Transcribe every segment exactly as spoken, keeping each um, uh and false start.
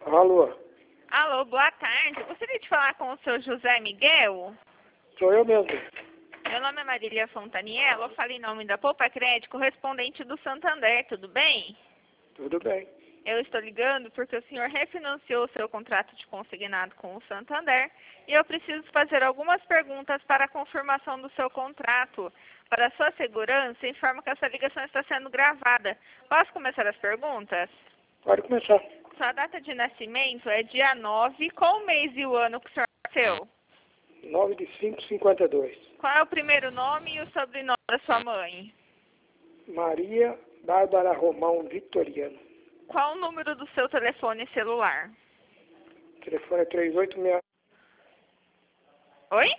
Alô, Alô, boa tarde. Gostaria de falar com o seu José Miguel? sou eu mesmo. Meu nome é Marília Fontaniello, eu falo em nome da Poupa Crédito, correspondente do Santander, tudo bem? Tudo bem. Eu estou ligando porque o senhor refinanciou o seu contrato de consignado com o Santander e eu preciso fazer algumas perguntas para a confirmação do seu contrato. Para sua segurança, informo que essa ligação está sendo gravada. Posso começar as perguntas? Pode começar. Sua data de nascimento é dia nove. Qual o mês e o ano que o senhor nasceu? nove de cinco de cinquenta e dois. Qual é o primeiro nome e o sobrenome da sua mãe? Maria Bárbara Romão Vitoriano. Qual o número do seu telefone celular? Telefone é três oito seis. Oi?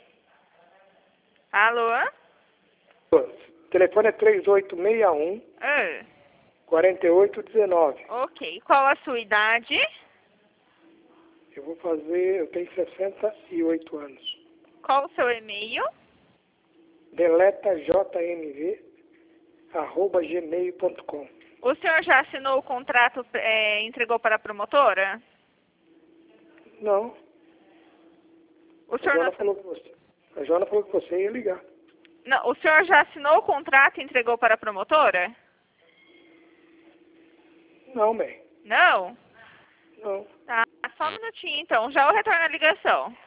Alô? Telefone é três oito seis um, Ah, quatro oito um nove. ok. Qual a sua idade? Eu vou fazer, eu tenho sessenta e oito anos. Qual o seu e-mail? deleta j m v arroba gmail ponto com. O senhor já assinou o contrato e entregou para a promotora? Não, O a senhor, Joana não... falou que você. A Joana falou que você ia ligar. Não, o senhor já assinou o contrato e entregou para a promotora? Não, bem. Não? Não. Tá, só um minutinho então. Já eu retorno a ligação.